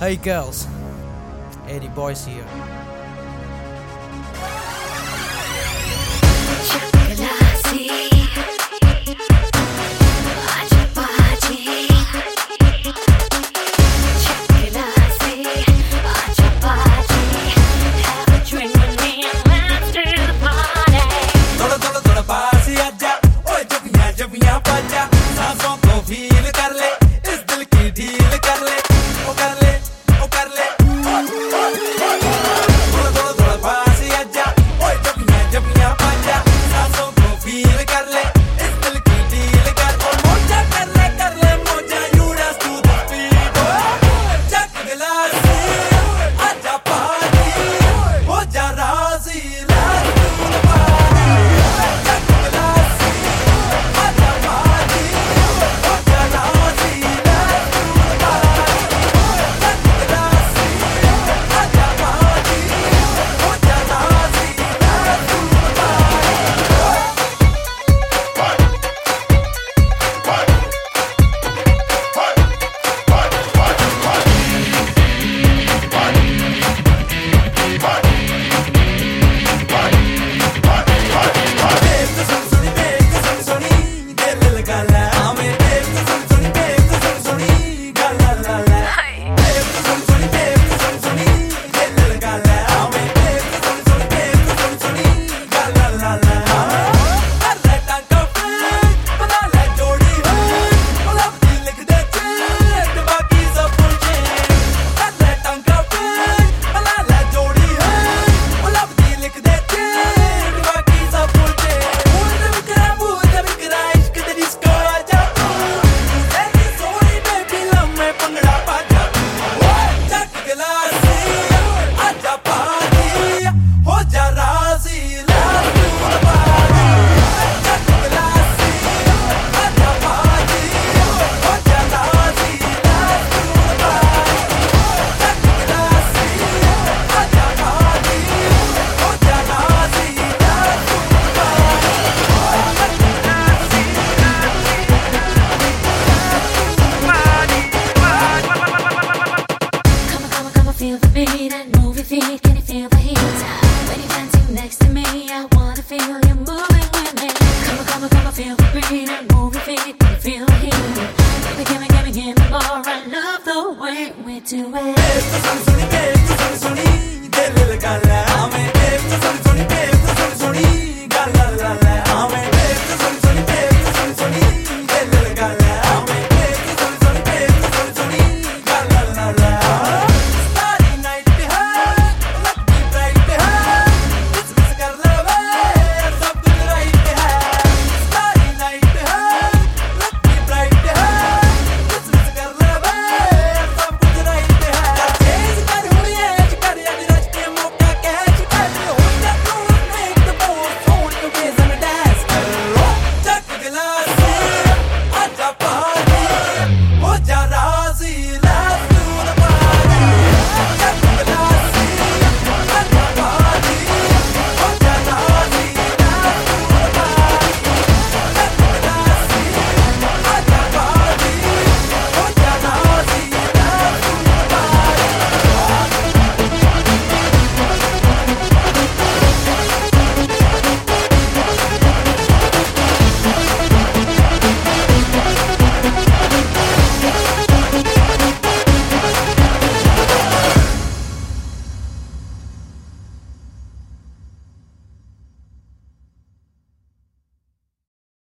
Hey girls, Eddie Boys here. Feel the beat and move your feet. Can you feel the heat? When you're dancing next to me, I wanna feel you moving with me. Come on, feel the beat and move your feet. Can you feel the heat? Baby, give me more. I love the way we do it.